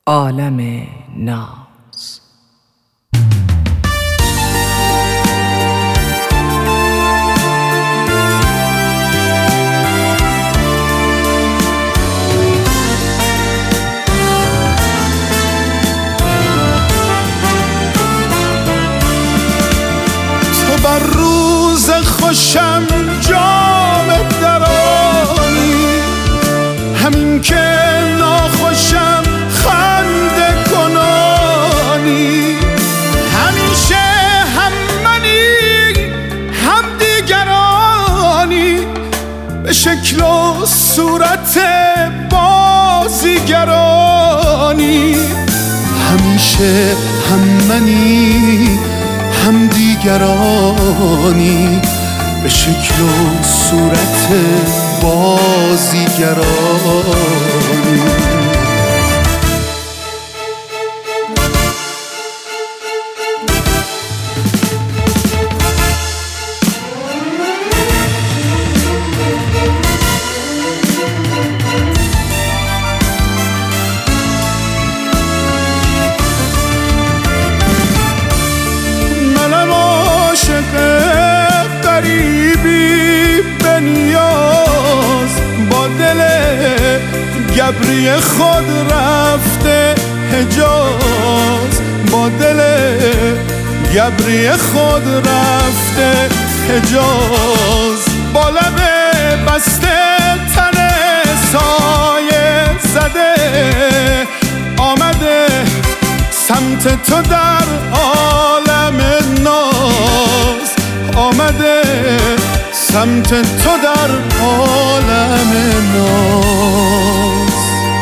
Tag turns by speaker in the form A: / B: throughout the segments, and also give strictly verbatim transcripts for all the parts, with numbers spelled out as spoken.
A: عالم ناز.
B: تو بر روز خوشم جام درانی، همین که ناخوشم خنده کنانی. همیشه هم منی هم دیگرانی، به شکل و صورت بازیگرانی. همیشه هم منی هم دیگرانی، به شکل و صورت بازیگرانی. منم عاشق غریبی به نیاز، با دل گبری خود رفته حجاز. با دل گبری خود رفته حجاز. با لب بسته تن سایه زده، آمده سمت تو در عالم ناز. آمده سمت تو در عالم ناز.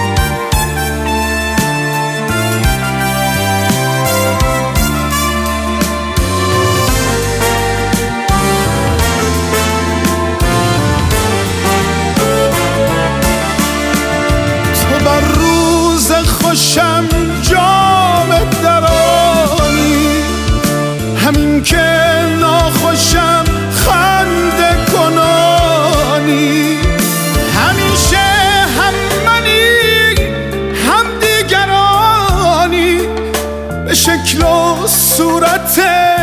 B: تو بر روز خوشم جام درانی، همین که ناخوشم خنده کنانی. همیشه هم منی هم دیگرانی، به شکل و صورت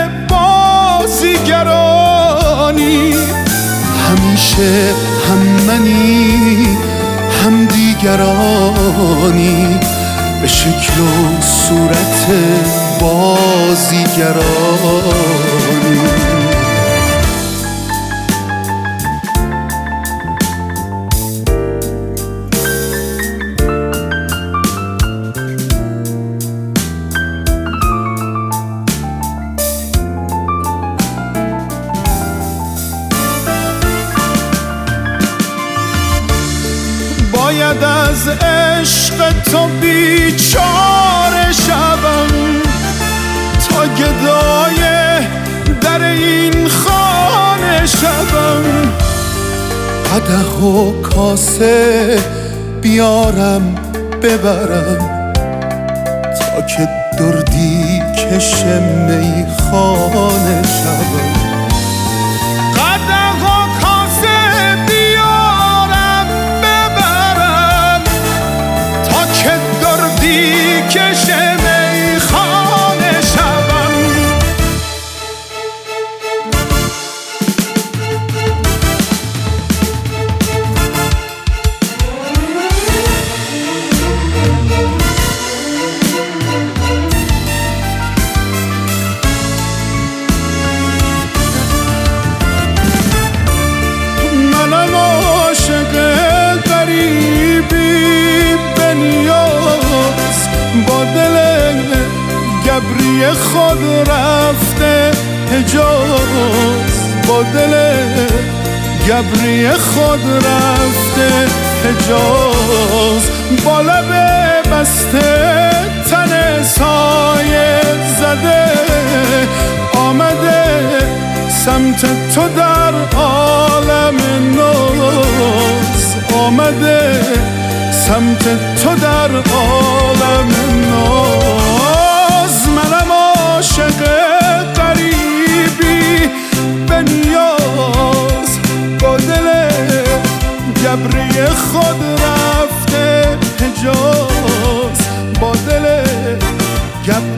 B: بازیگرانی. همیشه هم منی هم دیگرانی، به شکل و صورت بازیگرانی. باید از عشق تو بیچاره شوم، تا گدای در این خانه شوم. قدح و کاسه بیارم ببرم، تا که دردی کش میخانه شوم. کش میخانه شوم. منم عاشق غریبی به نیاز، با دل گبری خود رفته حجاز. با دل گبری خود رفته حجاز. با لب بسته تن سایه زده، آمده سمت تو در عالم ناز. آمده سمت تو در عالم ناز. منم عاشق غریبی به نیاز، با دل گبری خود رفته حجاز. با دل گپ